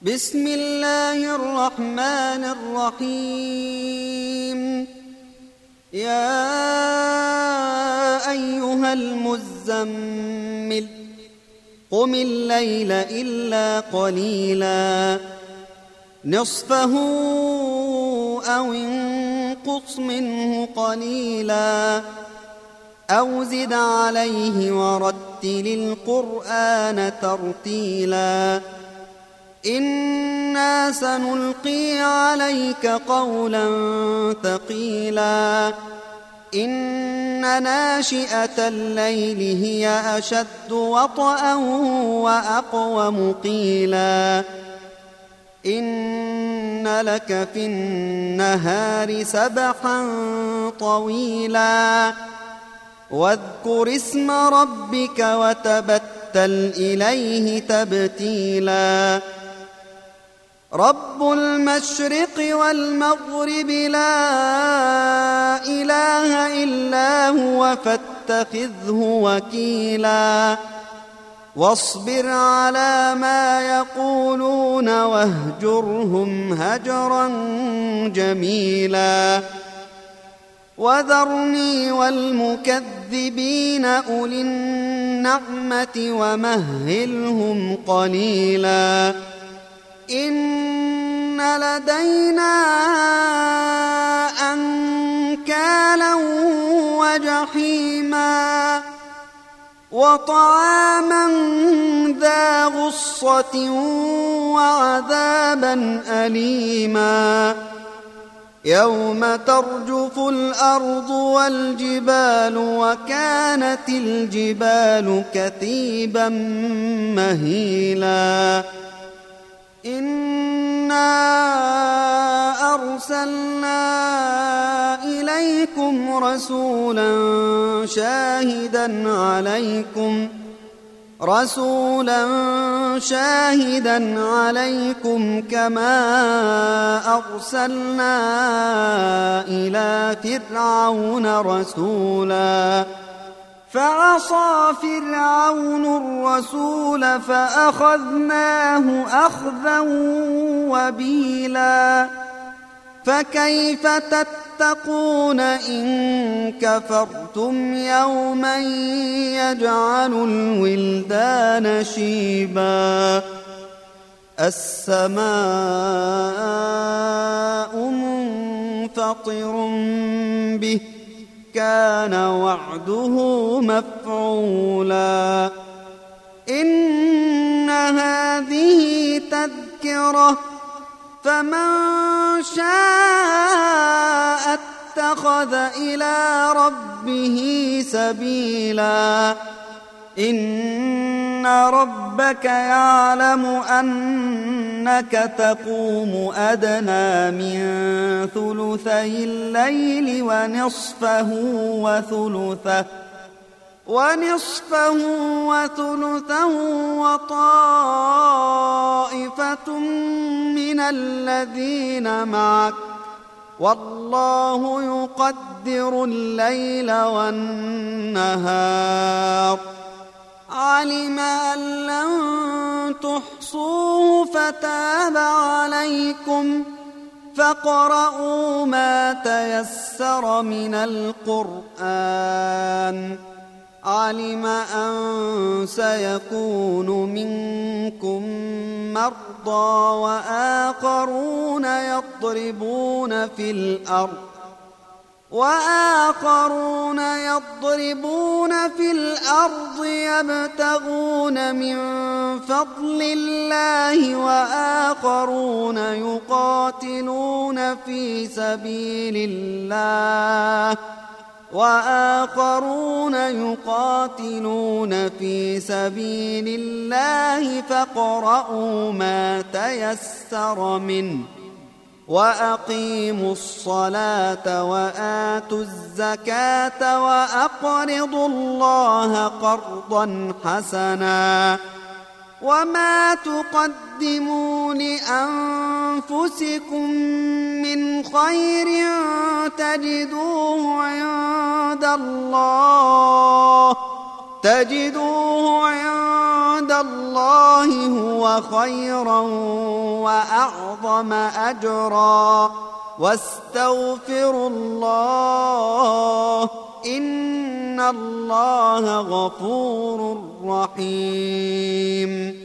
بسم الله الرحمن الرحيم. يا أيها المزمل قم الليل إلا قليلا نصفه أو انقص منه قليلا أو زد عليه ورتل القرآن ترتيلا إنا سنلقي عليك قولا ثقيلا إن ناشئة الليل هي أشد وطئا وأقوم قيلا إن لك في النهار سبحا طويلا واذكر اسم ربك وتبتل إليه تبتيلا رب المشرق والمغرب لا إله إلا هو فاتخذه وكيلا واصبر على ما يقولون واهجرهم هجرا جميلا وذرني والمكذبين أولي النعمة ومهلهم قليلا إن لدينا أنكالا وجحيما وطعاما ذا غصة وعذابا أليما يوم ترجف الأرض والجبال وكانت الجبال كثيبا مهيلا إنا أرسلنا إليكم رسولا شاهدا عليكم كما أرسلنا إلى فرعون رسولا فعصى فرعون الرسول فأخذناه أخذا وبيلا فكيف تتقون إن كفرتم يوما يجعل الولدان شيبا السماء منفطر به كان وعده مفعولا إن هذه تذكرة فمن شاء اتخذ إلى ربه سبيلا إن ربك يعلم أنك تقوم أدنى من ثلثي الليل ونصفه وثلثه وطائفة من الذين معك والله يقدر الليل والنهار علم أن لن تحصوه فتاب عليكم فاقرؤوا ما تيسر من القرآن علم أن سيكون منكم مرضى وآخرون يضربون في الأرض يبتغون من فضل الله وآخرون يقاتلون في سبيل الله فاقرؤوا ما تيسر منه وأقيموا الصلاة وآتوا الزكاة وأقرضوا الله قرضا حسنا وما تقدموا لأنفسكم من خير تجدوه عند الله تجدوه عند الله هو خيرا وأعظم أجرا واستغفروا الله إن الله غفور رحيم